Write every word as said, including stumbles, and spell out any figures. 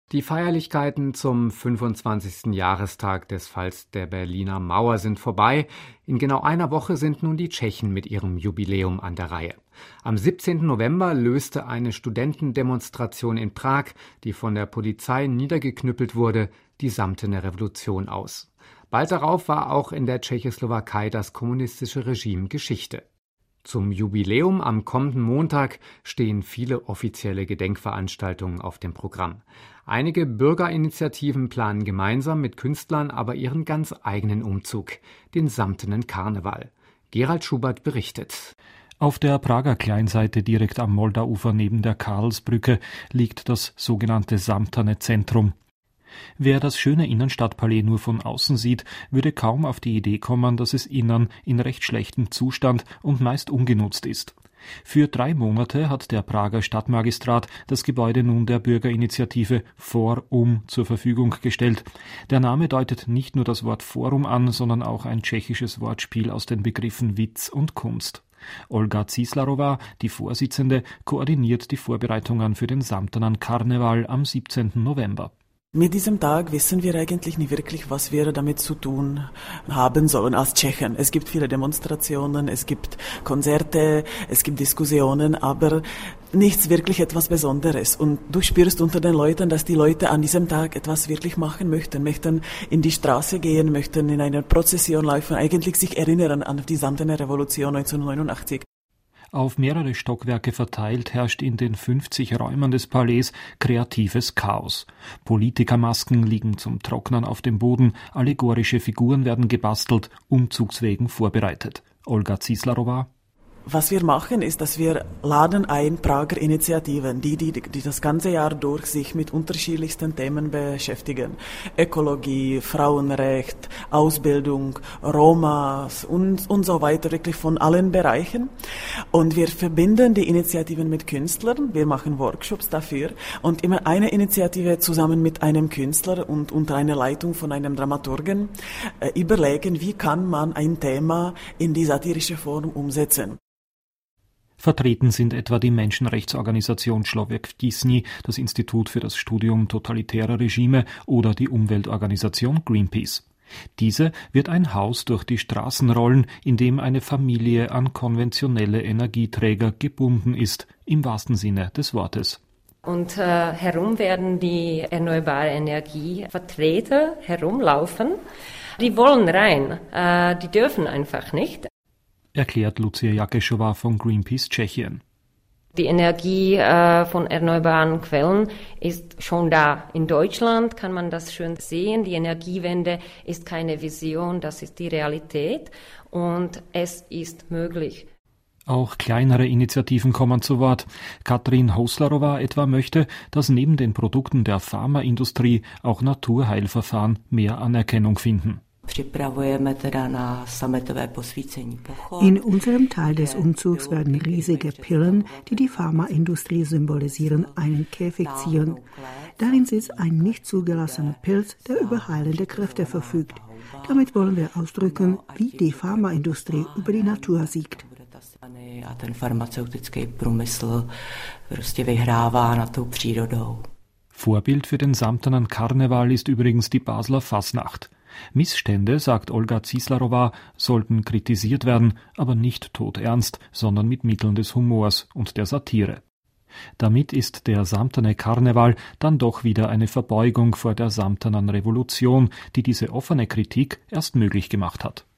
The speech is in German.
Die Feierlichkeiten zum fünfundzwanzigsten Jahrestag des Falls der Berliner Mauer sind vorbei. In genau einer Woche sind nun die Tschechen mit ihrem Jubiläum an der Reihe. Am siebzehnten November löste eine Studentendemonstration in Prag, die von der Polizei niedergeknüppelt wurde, die samtene Revolution aus. Bald darauf war auch in der Tschechoslowakei das kommunistische Regime Geschichte. Zum Jubiläum am kommenden Montag stehen viele offizielle Gedenkveranstaltungen auf dem Programm. Einige Bürgerinitiativen planen gemeinsam mit Künstlern aber ihren ganz eigenen Umzug, den samtenen Karneval. Gerald Schubert berichtet. Auf der Prager Kleinseite direkt am Moldauufer neben der Karlsbrücke liegt das sogenannte Samtene Zentrum. Wer das schöne Innenstadtpalais nur von außen sieht, würde kaum auf die Idee kommen, dass es innen in recht schlechtem Zustand und meist ungenutzt ist. Für drei Monate hat der Prager Stadtmagistrat das Gebäude nun der Bürgerinitiative Forum zur Verfügung gestellt. Der Name deutet nicht nur das Wort Forum an, sondern auch ein tschechisches Wortspiel aus den Begriffen Witz und Kunst. Olga Zíslarová, die Vorsitzende, koordiniert die Vorbereitungen für den samtenen Karneval am siebzehnten November. Mit diesem Tag wissen wir eigentlich nicht wirklich, was wir damit zu tun haben sollen als Tschechen. Es gibt viele Demonstrationen, es gibt Konzerte, es gibt Diskussionen, aber nichts wirklich etwas Besonderes. Und du spürst unter den Leuten, dass die Leute an diesem Tag etwas wirklich machen möchten, möchten in die Straße gehen, möchten in einer Prozession laufen, eigentlich sich erinnern an die samtene Revolution neunzehnhundertneunundachtzig. Auf mehrere Stockwerke verteilt herrscht in den fünfzig Räumen des Palais kreatives Chaos. Politikermasken liegen zum Trocknen auf dem Boden, allegorische Figuren werden gebastelt, Umzugswegen vorbereitet. Olga Zíslarová. Was wir machen, ist, dass wir laden ein Prager Initiativen, die, die, die das ganze Jahr durch sich mit unterschiedlichsten Themen beschäftigen. Ökologie, Frauenrecht, Ausbildung, Romas und, und so weiter, wirklich von allen Bereichen. Und wir verbinden die Initiativen mit Künstlern, wir machen Workshops dafür und immer eine Initiative zusammen mit einem Künstler und unter einer Leitung von einem Dramaturgen äh, überlegen, wie kann man ein Thema in die satirische Form umsetzen. Vertreten sind etwa die Menschenrechtsorganisation Člověk v tísni, das Institut für das Studium totalitärer Regime oder die Umweltorganisation Greenpeace. Diese wird ein Haus durch die Straßen rollen, in dem eine Familie an konventionelle Energieträger gebunden ist, im wahrsten Sinne des Wortes. Und äh, herum werden die erneuerbare Energievertreter herumlaufen. Die wollen rein, äh, die dürfen einfach nicht. Erklärt Lucia Jakešová von Greenpeace Tschechien. Die Energie äh, von erneuerbaren Quellen ist schon da. In Deutschland kann man das schön sehen. Die Energiewende ist keine Vision, das ist die Realität und es ist möglich. Auch kleinere Initiativen kommen zu Wort. Katrin Hoslarova etwa möchte, dass neben den Produkten der Pharmaindustrie auch Naturheilverfahren mehr Anerkennung finden. In unserem Teil des Umzugs werden riesige Pillen, die die Pharmaindustrie symbolisieren, einen Käfig ziehen. Darin sitzt ein nicht zugelassener Pilz, der über heilende Kräfte verfügt. Damit wollen wir ausdrücken, wie die Pharmaindustrie über die Natur siegt. Vorbild für den samtenen Karneval ist übrigens die Basler Fasnacht. Missstände, sagt Olga Zíslarová, sollten kritisiert werden, aber nicht todernst, sondern mit Mitteln des Humors und der Satire. Damit ist der samtene Karneval dann doch wieder eine Verbeugung vor der samtenen Revolution, die diese offene Kritik erst möglich gemacht hat.